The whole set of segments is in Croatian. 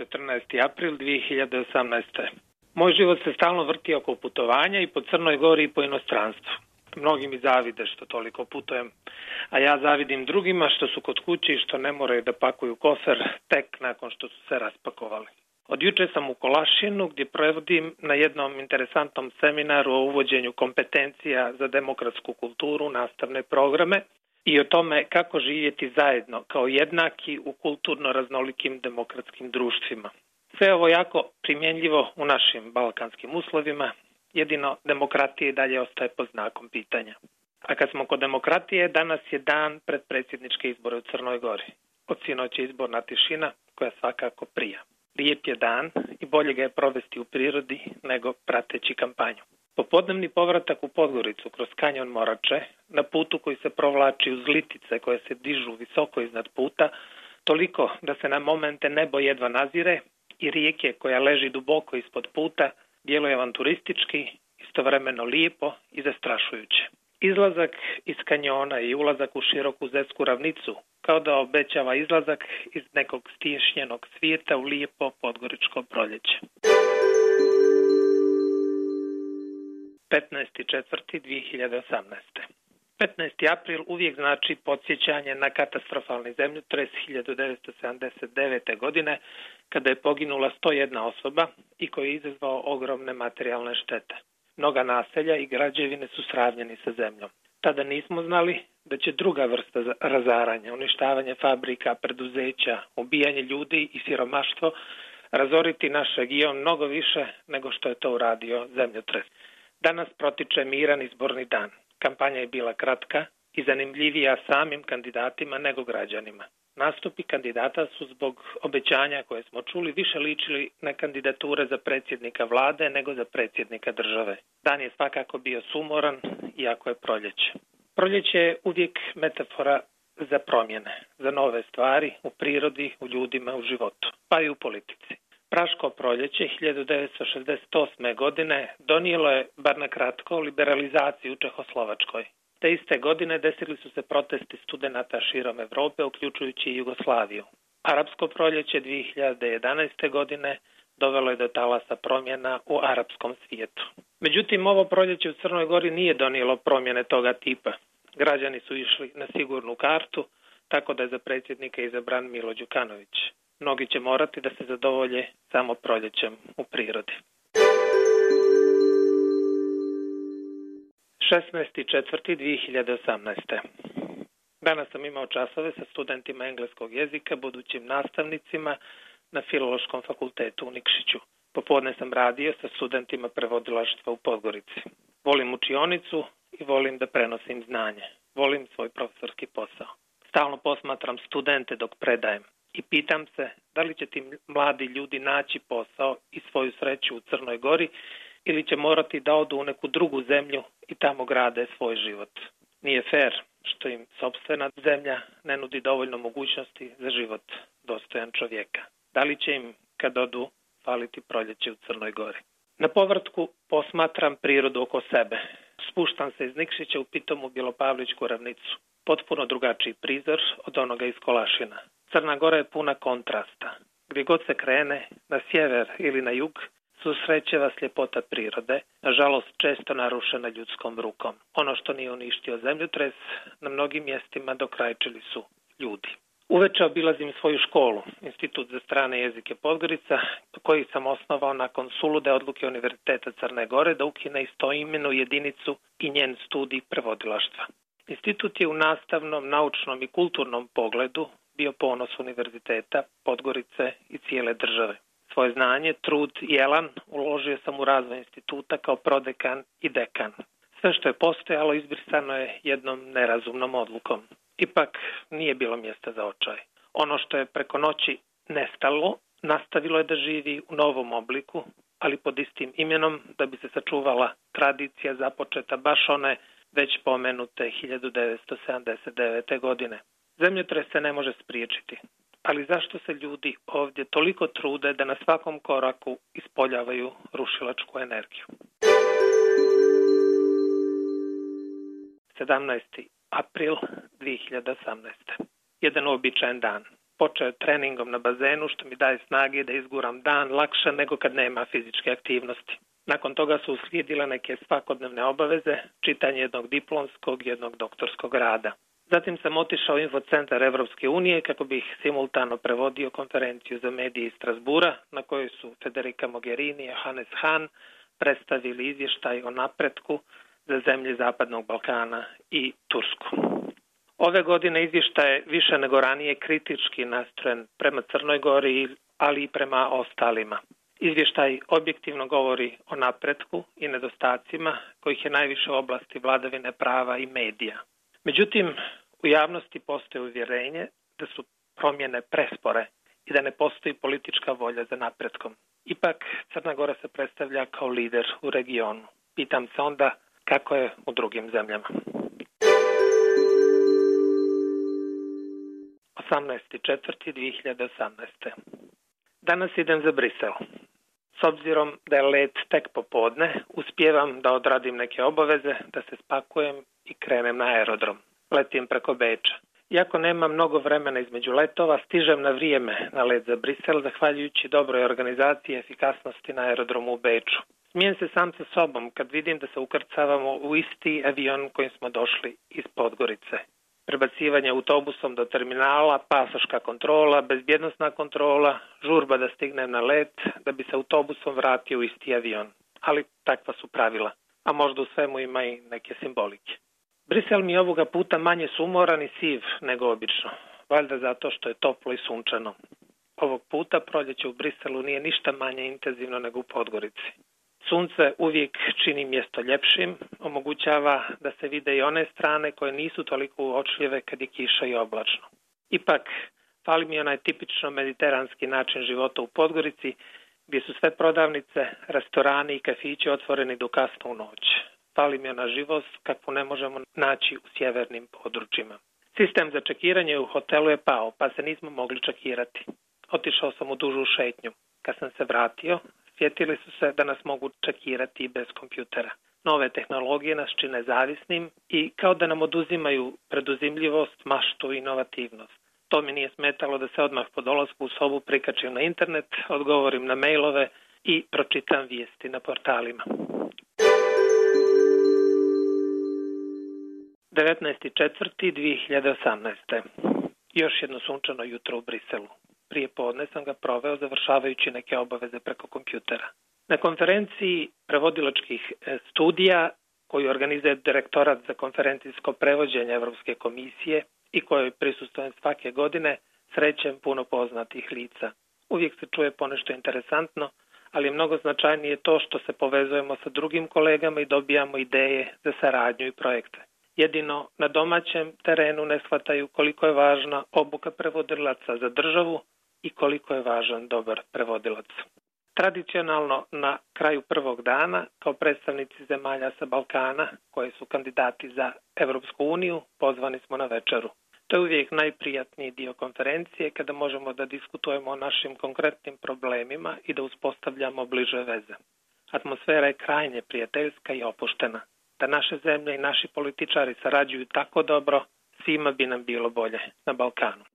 14. april 2018. Moj život se stalno vrti oko putovanja i po Crnoj Gori i po inostranstvu. Mnogi mi zavide što toliko putujem, a ja zavidim drugima što su kod kuće i što ne moraju da pakuju kofer tek nakon što su se raspakovali. Od juče sam u Kolašinu gdje prevodim na jednom interesantnom seminaru o uvođenju kompetencija za demokratsku kulturu, nastavne programe i o tome kako živjeti zajedno kao jednaki u kulturno raznolikim demokratskim društvima. Sve ovo jako primjenljivo u našim balkanskim uslovima, jedino demokratije dalje ostaje pod znakom pitanja. A kad smo kod demokratije, danas je dan pred predsjedničke izbore u Crnoj Gori. Od sinoć je izborna tišina koja svakako prija. Lijep je dan i bolje ga je provesti u prirodi nego prateći kampanju. Popodnevni povratak u Podgoricu kroz kanjon Morače, na putu koji se provlači uz litice koje se dižu visoko iznad puta, toliko da se na momente nebo jedva nazire i rijeke koja leži duboko ispod puta, djeluje avanturistički, istovremeno lijepo i zastrašujuće. Izlazak iz kanjona i ulazak u široku zetsku ravnicu kao da obećava izlazak iz nekog stiješnjenog svijeta u lijepo podgoričko proljeće. 15.4.2018. 15. april uvijek znači podsjećanje na katastrofalni zemljotres 1979. godine kada je poginula 101 osoba i koji je izazvao ogromne materijalne štete. Mnoga naselja i građevine su sravnjeni sa zemljom. Tada nismo znali da će druga vrsta razaranja, uništavanje fabrika, preduzeća, ubijanje ljudi i siromaštvo razoriti naš region mnogo više nego što je to uradio zemljotres. Danas protiče miran izborni dan. Kampanja je bila kratka i zanimljivija samim kandidatima nego građanima. Nastupi kandidata su zbog obećanja koje smo čuli više ličili na kandidature za predsjednika vlade nego za predsjednika države. Dan je svakako bio sumoran, iako je proljeće. Proljeće je uvijek metafora za promjene, za nove stvari u prirodi, u ljudima, u životu, pa i u politici. Praško proljeće 1968. godine donijelo je, bar na kratko, liberalizaciju u Čehoslovačkoj. Te iste godine desili su se protesti studenata širom Europe, uključujući i Jugoslaviju. Arapsko proljeće 2011. godine dovelo je do talasa promjena u arapskom svijetu. Međutim, ovo proljeće u Crnoj Gori nije donijelo promjene toga tipa. Građani su išli na sigurnu kartu, tako da je za predsjednika izabran Milo Đukanović. Mnogi će morati da se zadovolje samo proljećem u prirodi. 16.4.2018. Danas sam imao časove sa studentima engleskog jezika, budućim nastavnicima na Filološkom fakultetu u Nikšiću. Popodne sam radio sa studentima prevodilaštva u Podgorici. Volim učionicu i volim da prenosim znanje. Volim svoj profesorski posao. Stalno posmatram studente dok predajem i pitam se da li će ti mladi ljudi naći posao i svoju sreću u Crnoj Gori ili će morati da odu u neku drugu zemlju i tamo grade svoj život. Nije fair što im sopstvena zemlja ne nudi dovoljno mogućnosti za život dostojan čovjeka. Da li će im, kad odu, faliti proljeće u Crnoj Gori? Na povratku posmatram prirodu oko sebe. Spuštam se iz Nikšića u pitomu Bjelopavličku ravnicu. Potpuno drugačiji prizor od onoga iz Kolašina. Crna Gora je puna kontrasta. Gdje god se krene, na sjever ili na jug, susreće vas ljepota prirode, nažalost često narušena ljudskom rukom. Ono što nije uništio zemljotres, na mnogim mjestima dokrajčili su ljudi. Uveče obilazim svoju školu, Institut za strane jezike Podgorica, koji sam osnovao nakon sulude odluke Univerziteta Crne Gore da ukine istoimenu jedinicu i njen studij prevodilaštva. Institut je u nastavnom, naučnom i kulturnom pogledu bio ponos Univerziteta Podgorice i cijele države. Svoje znanje, trud i elan uložio sam u razvoj instituta kao prodekan i dekan. Sve što je postojalo izbrisano je jednom nerazumnom odlukom. Ipak nije bilo mjesta za očaj. Ono što je preko noći nestalo, nastavilo je da živi u novom obliku, ali pod istim imenom da bi se sačuvala tradicija započeta baš one već pomenute 1979. godine. Zemljotres se ne može spriječiti. Ali zašto se ljudi ovdje toliko trude da na svakom koraku ispoljavaju rušilačku energiju? 17. april 2018. Jedan uobičajen dan. Počeo je treningom na bazenu, što mi daje snage da izguram dan lakše nego kad nema fizičke aktivnosti. Nakon toga su uslijedile neke svakodnevne obaveze, čitanje jednog diplomskog, jednog doktorskog rada. Zatim sam otišao u Infocentar Evropske unije kako bih simultano prevodio konferenciju za medije iz Strasbura, na kojoj su Federica Mogherini i Hannes Hahn predstavili izvještaj o napretku za zemlje Zapadnog Balkana i Tursku. Ove godine izvještaj je više nego ranije kritički nastrojen prema Crnoj Gori, ali i prema ostalima. Izvještaj objektivno govori o napretku i nedostacima kojih je najviše u oblasti vladavine prava i medija. Međutim, u javnosti postoji uvjerenje da su promjene prespore i da ne postoji politička volja za napretkom. Ipak, Crna Gora se predstavlja kao lider u regionu. Pitam se onda kako je u drugim zemljama. 18.4.2018. Danas idem za Brisel. S obzirom da je let tek popodne, uspijevam da odradim neke obaveze, da se spakujem i krenem na aerodrom. Letim preko Beča. Iako nema mnogo vremena između letova, stižem na vrijeme na let za Brisel, zahvaljujući dobroj organizaciji i efikasnosti na aerodromu u Beču. Smijem se sam sa sobom kad vidim da se ukrcavamo u isti avion kojim smo došli iz Podgorice. Prebacivanje autobusom do terminala, pasoška kontrola, bezbjednosna kontrola, žurba da stignem na let, da bi se autobusom vratio u isti avion. Ali takva su pravila, a možda u svemu ima i neke simbolike. Brisel mi je ovoga puta manje sumoran i siv nego obično, valjda zato što je toplo i sunčano. Ovog puta proljeće u Briselu nije ništa manje intenzivno nego u Podgorici. Sunce uvijek čini mjesto ljepšim, omogućava da se vide i one strane koje nisu toliko uočljive kad je kiša i oblačno. Ipak, fali mi onaj tipično mediteranski način života u Podgorici, gdje su sve prodavnice, restorani i kafići otvoreni do kasno u noć. Fali mi ona živost kakvu ne možemo naći u sjevernim područjima. Sistem za čekiranje u hotelu je pao, pa se nismo mogli čekirati. Otišao sam u dužu šetnju. Kad sam se vratio, sjetili su se da nas mogu čekirati i bez kompjutera. Nove tehnologije nas čine zavisnim i kao da nam oduzimaju preduzimljivost, maštu i inovativnost. To mi nije smetalo da se odmah po dolasku u sobu prikačim na internet, odgovorim na mailove i pročitam vijesti na portalima. 19.4.2018. Još jedno sunčano jutro u Briselu. Prije podne sam ga proveo završavajući neke obaveze preko kompjutera. Na konferenciji prevodilačkih studija koju organizuje Direktorat za konferencijsko prevođenje Evropske komisije i kojoj prisustvujem svake godine, srećem puno poznatih lica. Uvijek se čuje ponešto interesantno, ali je mnogo značajnije to što se povezujemo sa drugim kolegama i dobijamo ideje za saradnju i projekte. Jedino na domaćem terenu ne shvataju koliko je važna obuka prevodilaca za državu i koliko je važan dobar prevodilac. Tradicionalno na kraju prvog dana, kao predstavnici zemalja sa Balkana, koji su kandidati za Evropsku uniju, pozvani smo na večeru. To je uvijek najprijatniji dio konferencije kada možemo da diskutujemo o našim konkretnim problemima i da uspostavljamo bliže veze. Atmosfera je krajnje prijateljska i opuštena. Da naše zemlje i naši političari sarađuju tako dobro, svima bi nam bilo bolje na Balkanu.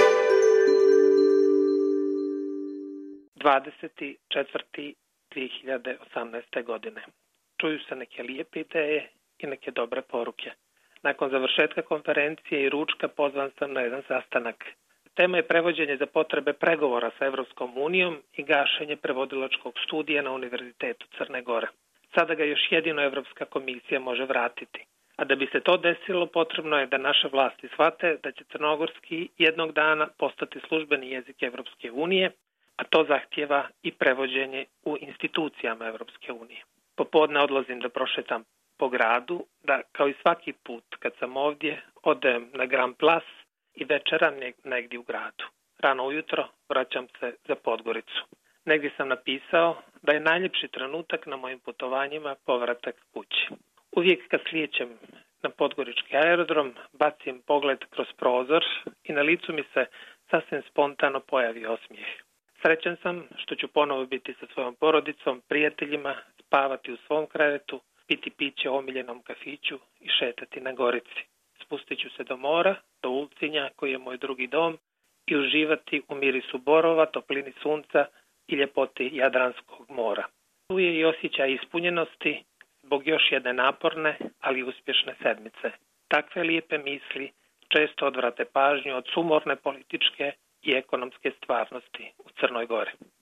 24.2018. godine. Čuju se neke lijepe ideje i neke dobre poruke. Nakon završetka konferencije i ručka pozvan sam na jedan sastanak. Tema je prevođenje za potrebe pregovora sa Evropskom unijom i gašenje prevodilačkog studija na Univerzitetu Crne Gore. Sada ga još jedino Evropska komisija može vratiti. A da bi se to desilo, potrebno je da naše vlasti shvate da će crnogorski jednog dana postati službeni jezik Evropske unije, a to zahtijeva i prevođenje u institucijama Evropske unije. Popodne odlazim da prošetam po gradu, da kao i svaki put kad sam ovdje odem na Grand Place i večeram negdje u gradu. Rano ujutro vraćam se za Podgoricu. Negdje sam napisao da je najljepši trenutak na mojim putovanjima povratak kući. Uvijek kad slijećem na podgorički aerodrom, bacim pogled kroz prozor i na licu mi se sasvim spontano pojavi osmijeh. Srećan sam što ću ponovo biti sa svojom porodicom, prijateljima, spavati u svom krevetu, piti piće u omiljenom kafiću i šetati na Gorici. Spustit ću se do mora, do Ulcinja koji je moj drugi dom i uživati u mirisu borova, toplini sunca i ljepoti Jadranskog mora. Tu je i osjećaj ispunjenosti zbog još jedne naporne, ali uspješne sedmice. Takve lijepe misli često odvrate pažnju od sumorne političke i ekonomske stvarnosti u Crnoj Gori.